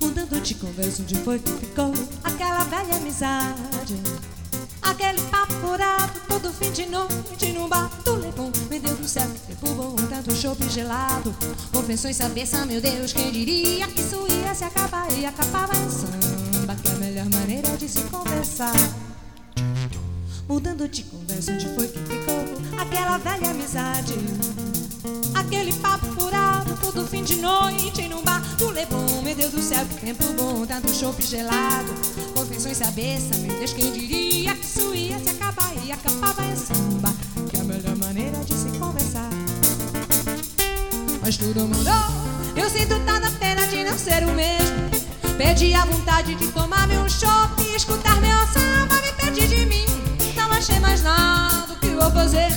Mudando de conversa, onde foi que ficou aquela velha amizade? Aquele papo furado, todo fim de noite num bar do Leblon. Meu Deus do céu, que tempo bom, tanto chope gelado. Confessões, cabeça, meu Deus, quem diria que isso ia se acabar e acabava em samba, que é a melhor maneira de se conversar. Mudando de conversa, onde foi que ficou aquela velha amizade? Aquele papo furado, todo fim de noite num bar do Leblon. Meu Deus do céu, que tempo bom, tanto chope gelado. Confessões, cabeça, meu Deus, quem diria que isso ia se acabar e acabava em samba, que é a melhor maneira de se conversar. Mas tudo mudou, eu sinto tanta pena de não ser o mesmo. Perdi a vontade de tomar meu chopp e escutar meu samba, me perdi de mim. Não achei mais nada, o que vou fazer?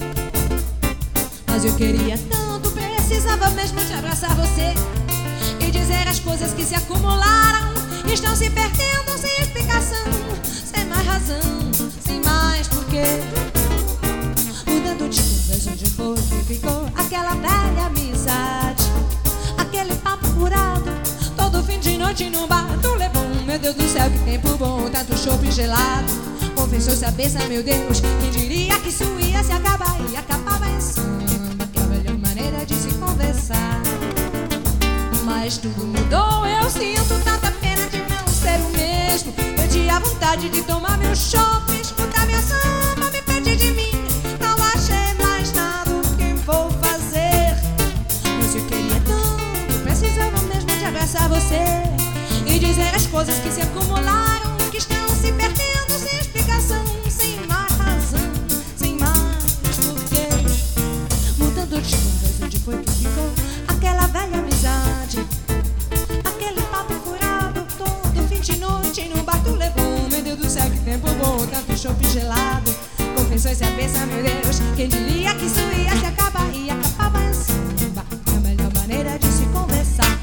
Mas eu queria tanto, precisava mesmo de abraçar você e dizer as coisas que se acumularam e estão se perdendo sem explicação, sem mais razão, sem mais porquê. Mudando de conversa, onde foi que ficou aquela velha amizade? Aquele papo furado, todo fim de noite num bar do Leblon. Meu Deus do céu, que tempo bom, tanto chope gelado. Confessou cabeça, meu Deus, quem diria que isso ia se acabar e acabava em samba, que é a melhor maneira de se conversar. Mas tudo mudou, eu sinto tanta pena de não ser o mesmo. Perdi a vontade de tomar meu chopp, escutar minha samba, me perdi de mim. Não achei mais nada, o que vou fazer? Mas eu queria tanto, precisava mesmo de abraçar você e dizer as coisas que se acumularam, que estão se perdendo sem explicação, sem mais razão, sem mais porquê. Mudando de conversa, onde foi que ficou aquela velha amizade? Aquele papo furado, todo fim de noite num bar do Leblon. Meu Deus do céu, que tempo bom, tanto chope gelado. Confessões, cabeça, meu Deus, quem diria que isso ia se acabar e acabava em samba, é a melhor maneira de se conversar.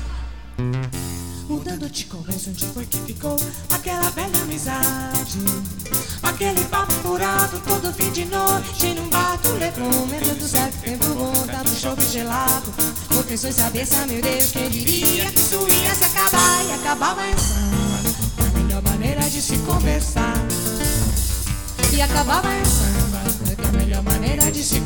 Mudando de conversa, onde foi que ficou aquela velha amizade? Aquele papo furado, todo fim de noite num bar do Leblon. Meu Deus do céu, que tempo bom, tanto chope gelado. Confessões, cabeça, meu Deus, quem diria que isso ia se acabar e acabava em samba, a melhor maneira de se conversar. E acabava em samba, é a melhor maneira de se